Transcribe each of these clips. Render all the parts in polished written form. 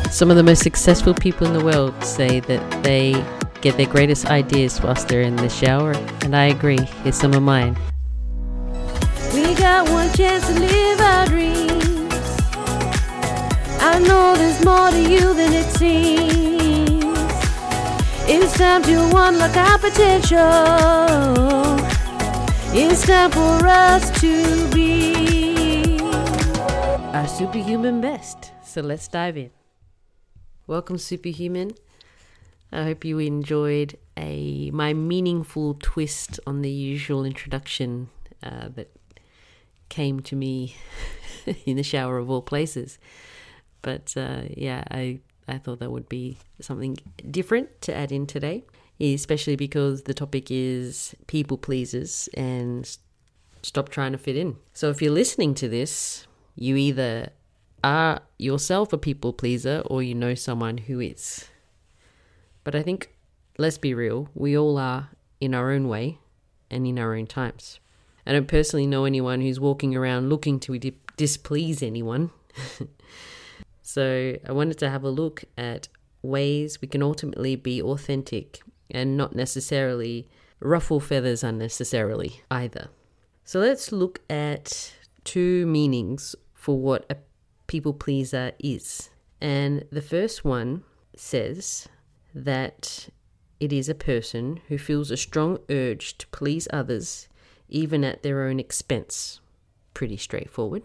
Some of the most successful people in the world say that they get their greatest ideas whilst they're in the shower, and I agree. Here's some of mine. We got one chance to live our dreams. I know there's more to you than it seems. It's time to unlock our potential. It's time for us to be our superhuman best. So let's dive in. Welcome, Superhuman. I hope you enjoyed my meaningful twist on the usual introduction that came to me in the shower of all places. But I thought that would be something different to add in today, especially because the topic is people pleasers and stop trying to fit in. So if you're listening to this, you either are yourself a people pleaser or you know someone who is. But I think, let's be real, we all are in our own way and in our own times. I don't personally know anyone who's walking around looking to displease anyone. So I wanted to have a look at ways we can ultimately be authentic and not necessarily ruffle feathers unnecessarily either. So let's look at two meanings for what a people pleaser is. And the first one says that it is a person who feels a strong urge to please others even at their own expense. Pretty straightforward.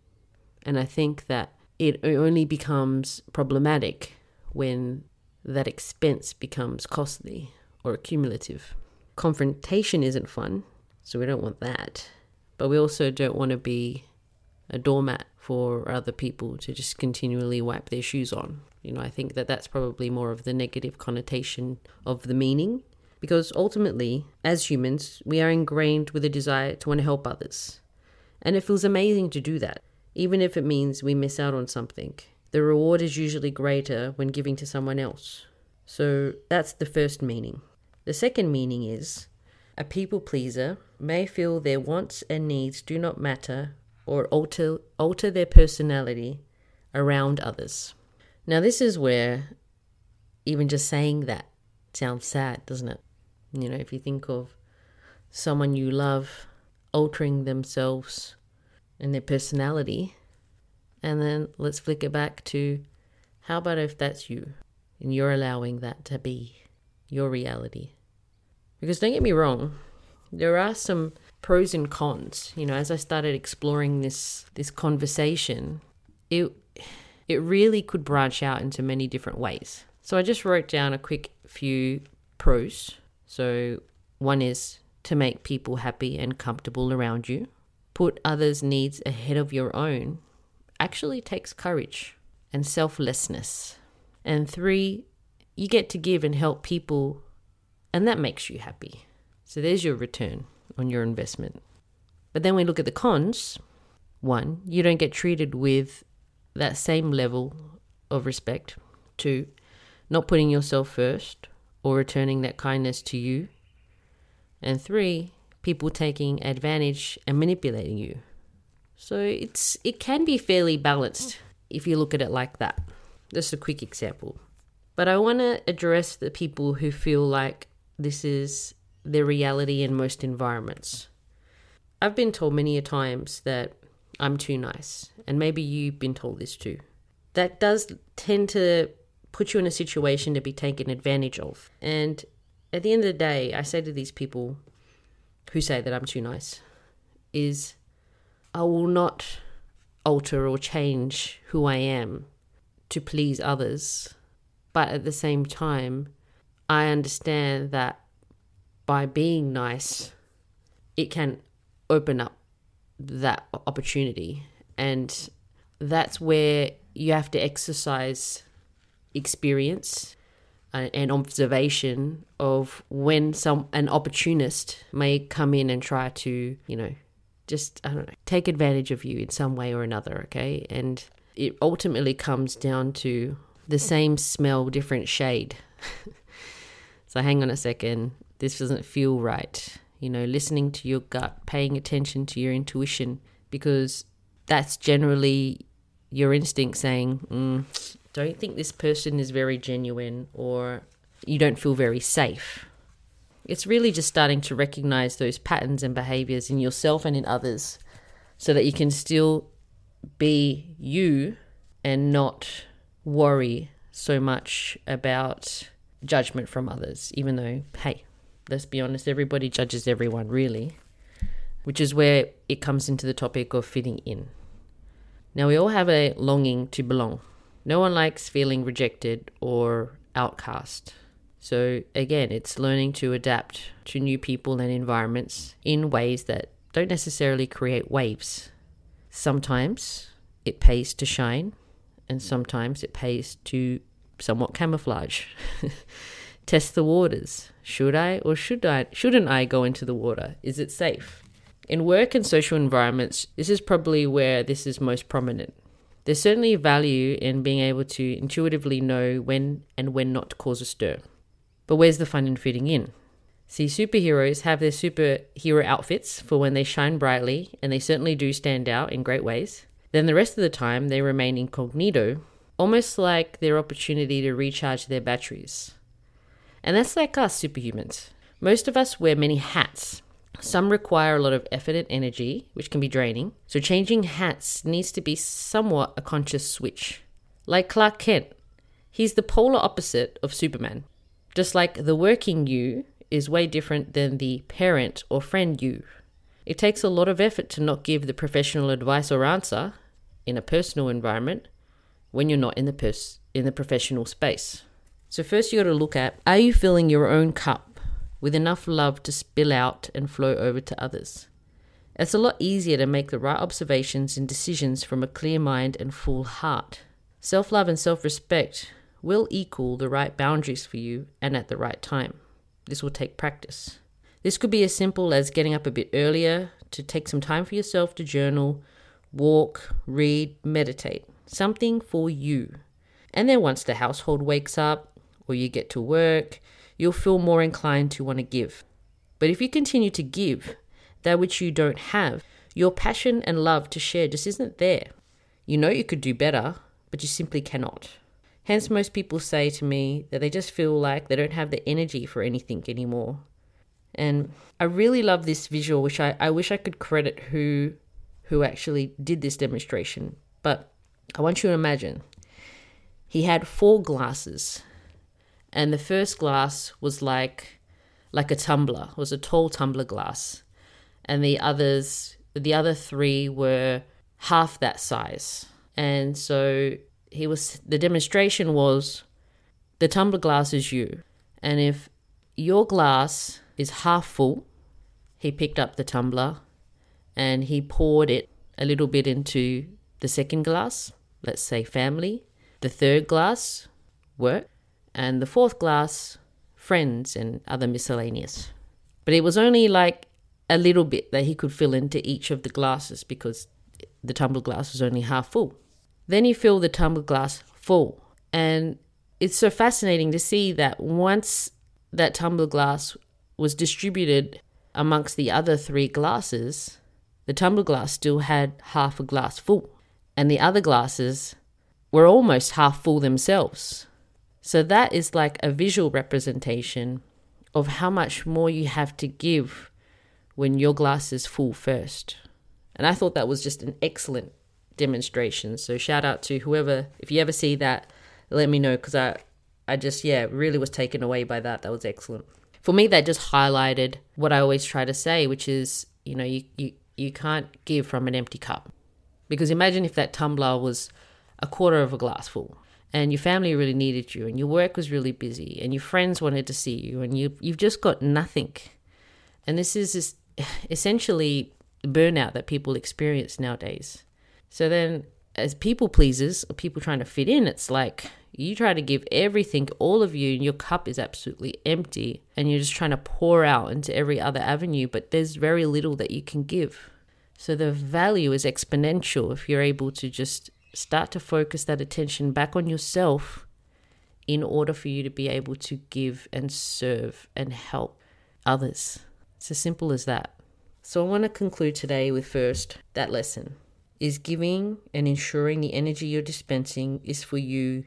And I think that it only becomes problematic when that expense becomes costly or accumulative. Confrontation isn't fun, so we don't want that. But we also don't want to be a doormat for other people to just continually wipe their shoes on. I think that that's probably more of the negative connotation of the meaning, because ultimately, as humans, we are ingrained with a desire to want to help others. And it feels amazing to do that, even if it means we miss out on something. The reward is usually greater when giving to someone else. So that's the first meaning. The second meaning is a people pleaser may feel their wants and needs do not matter or alter their personality around others. Now, this is where even just saying that sounds sad, doesn't it? If you think of someone you love altering themselves and their personality, and then let's flick it back to, how about if that's you and you're allowing that to be your reality? Because don't get me wrong, there are some pros and cons. As I started exploring this conversation, it really could branch out into many different ways. So I just wrote down a quick few pros. So one is to make people happy and comfortable around you. Put others' needs ahead of your own actually takes courage and selflessness. And 3, you get to give and help people, and that makes you happy. So there's your return on your investment. But then we look at the cons. 1, you don't get treated with that same level of respect. 2, not putting yourself first or returning that kindness to you. And 3, people taking advantage and manipulating you. So it can be fairly balanced if you look at it like that. Just a quick example. But I want to address the people who feel like this is their reality in most environments. I've been told many a times that I'm too nice, and maybe you've been told this too. That does tend to put you in a situation to be taken advantage of. And at the end of the day, I say to these people who say that I'm too nice, is I will not alter or change who I am to please others. But at the same time, I understand that by being nice, it can open up that opportunity. And that's where you have to exercise experience and observation of when an opportunist may come in and try to, take advantage of you in some way or another, okay? And it ultimately comes down to the same smell, different shade. So hang on a second. This doesn't feel right. Listening to your gut, paying attention to your intuition, because that's generally your instinct saying, don't think this person is very genuine, or you don't feel very safe. It's really just starting to recognize those patterns and behaviors in yourself and in others so that you can still be you and not worry so much about judgment from others, even though, hey, let's be honest, everybody judges everyone, really, which is where it comes into the topic of fitting in. Now, we all have a longing to belong. No one likes feeling rejected or outcast. So again, it's learning to adapt to new people and environments in ways that don't necessarily create waves. Sometimes it pays to shine, and sometimes it pays to somewhat camouflage. Test the waters. Should I or shouldn't I go into the water? Is it safe? In work and social environments, this is probably where this is most prominent. There's certainly value in being able to intuitively know when and when not to cause a stir. But where's the fun in fitting in? See, superheroes have their superhero outfits for when they shine brightly, and they certainly do stand out in great ways. Then the rest of the time, they remain incognito, almost like their opportunity to recharge their batteries. And that's like us superhumans. Most of us wear many hats. Some require a lot of effort and energy, which can be draining. So changing hats needs to be somewhat a conscious switch. Like Clark Kent, he's the polar opposite of Superman. Just like the working you is way different than the parent or friend you. It takes a lot of effort to not give the professional advice or answer in a personal environment when you're not in the professional space. So first you got to look at, are you filling your own cup with enough love to spill out and flow over to others? It's a lot easier to make the right observations and decisions from a clear mind and full heart. Self-love and self-respect will equal the right boundaries for you and at the right time. This will take practice. This could be as simple as getting up a bit earlier to take some time for yourself to journal, walk, read, meditate. Something for you. And then once the household wakes up or you get to work, you'll feel more inclined to want to give. But if you continue to give that which you don't have, your passion and love to share just isn't there. You know you could do better, but you simply cannot. Hence, most people say to me that they just feel like they don't have the energy for anything anymore. And I really love this visual, which I wish I could credit who actually did this demonstration. But I want you to imagine he had 4 glasses, and the first glass was like a tumbler. It was a tall tumbler glass, and the other 3 were half that size. And so the demonstration was, the tumbler glass is you, and if your glass is half full, he picked up the tumbler and he poured it a little bit into the second glass, let's say family, the third glass, work, and the fourth glass, friends and other miscellaneous. But it was only like a little bit that he could fill into each of the glasses because the tumbler glass was only half full. Then he filled the tumbler glass full. And it's so fascinating to see that once that tumbler glass was distributed amongst the other 3 glasses, the tumbler glass still had half a glass full. And the other glasses were almost half full themselves. So that is like a visual representation of how much more you have to give when your glass is full first. And I thought that was just an excellent demonstration. So shout out to whoever, if you ever see that, let me know, because I just, really was taken away by that. That was excellent. For me, that just highlighted what I always try to say, which is, you can't give from an empty cup. Because imagine if that tumbler was a quarter of a glass full and your family really needed you and your work was really busy and your friends wanted to see you and you've just got nothing. And this is essentially burnout that people experience nowadays. So then as people pleasers or people trying to fit in, it's like you try to give everything, all of you, and your cup is absolutely empty and you're just trying to pour out into every other avenue, but there's very little that you can give. So the value is exponential if you're able to just start to focus that attention back on yourself in order for you to be able to give and serve and help others. It's as simple as that. So I want to conclude today with first, that lesson is giving and ensuring the energy you're dispensing is for you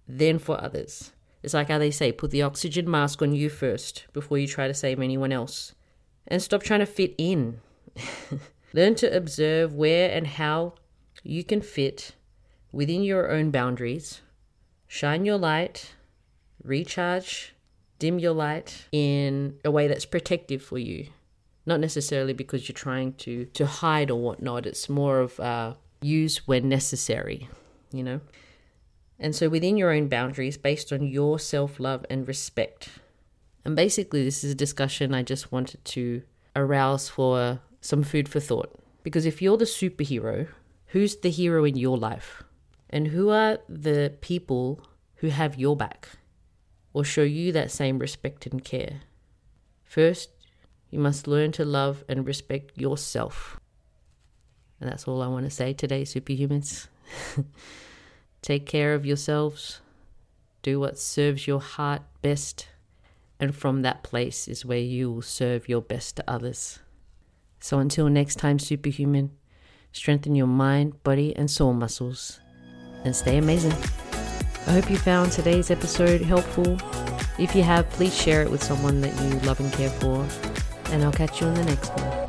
then for others. It's like how they say, put the oxygen mask on you first before you try to save anyone else. And stop trying to fit in. Learn to observe where and how you can fit within your own boundaries. Shine your light, recharge, dim your light in a way that's protective for you. Not necessarily because you're trying to hide or whatnot. It's more of use when necessary, you know. And so within your own boundaries, based on your self-love and respect. And basically, this is a discussion I just wanted to arouse for some food for thought. Because if you're the superhero, who's the hero in your life? And who are the people who have your back or show you that same respect and care? First, you must learn to love and respect yourself. And that's all I want to say today, superhumans. Take care of yourselves. Do what serves your heart best. And from that place is where you will serve your best to others. So until next time, superhuman, strengthen your mind, body, and soul muscles. And stay amazing. I hope you found today's episode helpful. If you have, please share it with someone that you love and care for. And I'll catch you in the next one.